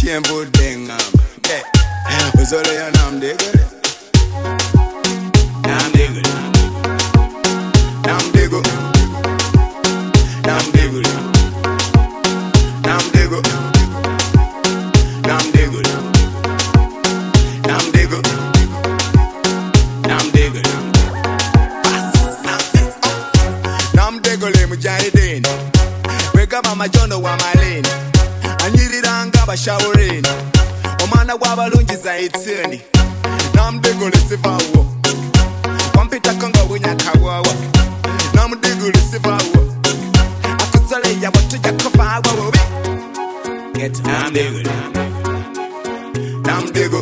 Chembo dengam. Uzole ya nam diggle. Nam diggle. Nam diggle. Nam diggle. Nam diggle. Nam diggle. Nam diggle. Nam diggle. Nam diggle mujahideen. Weka mama jono wa malini. Anyiriranga bashaworini. Omwana gwabalungi zaitini. Nam diggle sivawo. Wampita konga wunyakabwawa. Nam diggle sivawo. Akuzale ya watu jakovawa wobi. Get nam diggle. Nam diggle.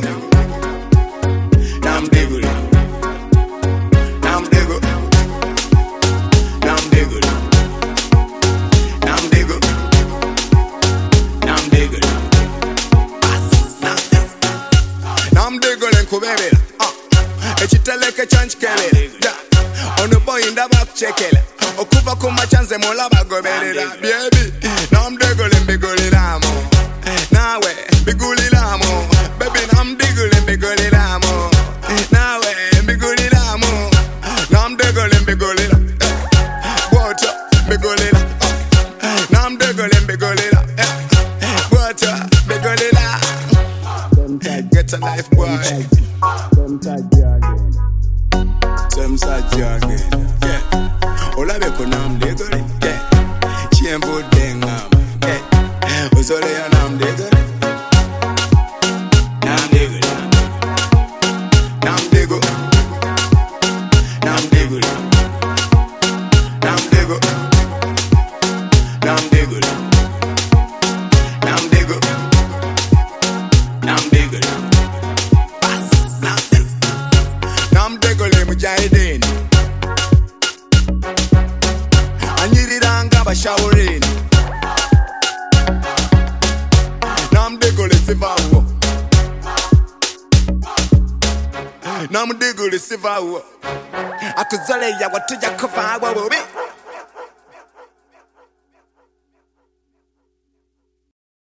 Nam diggle. Nam diggle. Nam diggle. Nam diggle. Nam diggle. Nam diggle nkubebera. Ekiteleke kyankikerera. Ono boy ndaba kuchekera. Okuva ku machanze mulaba goberera. Baby, nam diggle mbiguliramu. Nawe mbiguliramu. Baby, nam diggle mbiguliramu. Nawe mbiguliramu. Nam diggle mbigulira. Water mbigulira. Nam diggle mbigulira. Water mbigulira. Get a life boy. Some side again. Yeah. Olabe ko nam diggle. Yeah. Chembo dengam. Yeah. Uzole ya nam diggle. Nam diggle. Nam diggle. Nam diggle. Nam diggle. Nam diggle. Nam diggle. Nam diggle. Nam diggle mujahideen. Anyiriranga bashaworini. Nam diggle sivawo. Nam diggle sivawo. Akuzale ya watu jakovawa wobi.